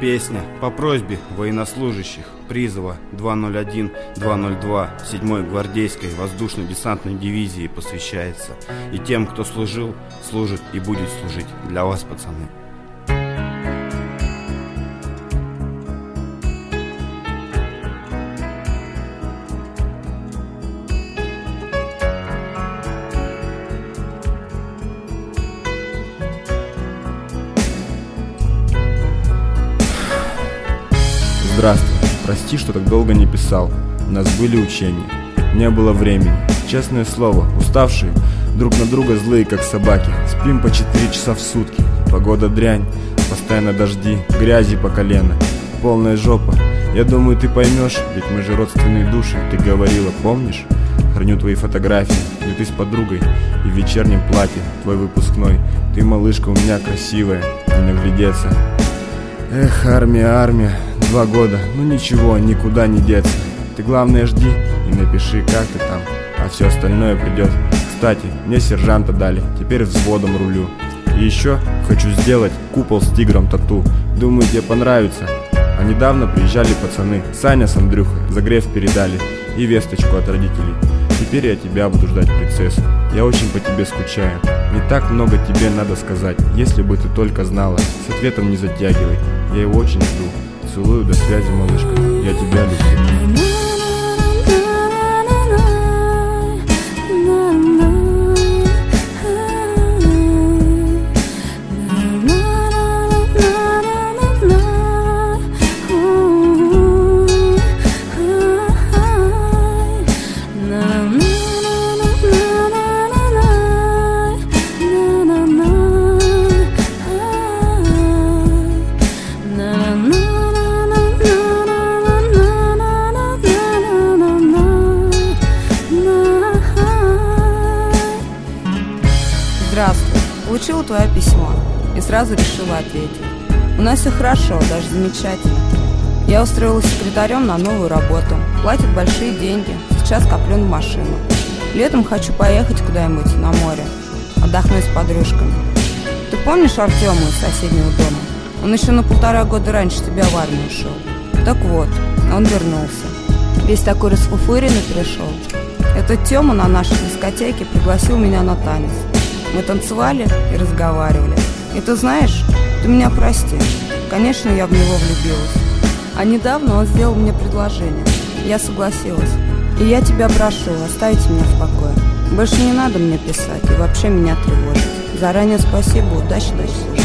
Песня по просьбе военнослужащих призыва 201-202 7-й гвардейской воздушно-десантной дивизии посвящается и тем, кто служил, служит и будет служить для вас, пацаны. Здравствуй, прости, что так долго не писал. У нас были учения, не было времени. Честное слово, уставшие, друг на друга злые, как собаки. Спим по 4 часа в сутки. Погода дрянь, постоянно дожди, грязи по колено, полная жопа. Я думаю, ты поймешь, ведь мы же родственные души. Ты говорила, помнишь? Храню твои фотографии, где ты с подругой и в вечернем платье, твой выпускной. Ты, малышка, у меня красивая, не наглядеться. Эх, армия, 2 года, ну ничего, никуда не деться. Ты главное жди и напиши, как ты там, а все остальное придет. Кстати, мне сержанта дали, теперь взводом рулю. И еще хочу сделать купол с тигром тату. Думаю, тебе понравится. А недавно приезжали пацаны, Саня с Андрюхой, загрев передали и весточку от родителей. Теперь я тебя буду ждать, принцесса. Я очень по тебе скучаю. Не так много тебе надо сказать. Если бы ты только знала. С ответом не затягивай. Я его очень жду. Целую, до связи, малышка. Я тебя люблю. Здравствуй. Получила твое письмо и сразу решила ответить. У нас все хорошо, даже замечательно. Я устроилась секретарем на новую работу. Платят большие деньги. Сейчас коплю на машину. Летом хочу поехать куда-нибудь на море. Отдохнуть с подружками. Ты помнишь Артема из соседнего дома? Он еще на 1,5 года раньше тебя в армию ушел. Так вот, он вернулся. Весь такой расфуфыренный пришел. Этот Тема на нашей дискотеке пригласил меня на танец. Мы танцевали и разговаривали. И ты знаешь, ты меня прости. Конечно, я в него влюбилась. А недавно он сделал мне предложение. Я согласилась. И я тебя прошу, оставить меня в покое. Больше не надо мне писать и вообще меня тревожить. Заранее спасибо, удачи служить.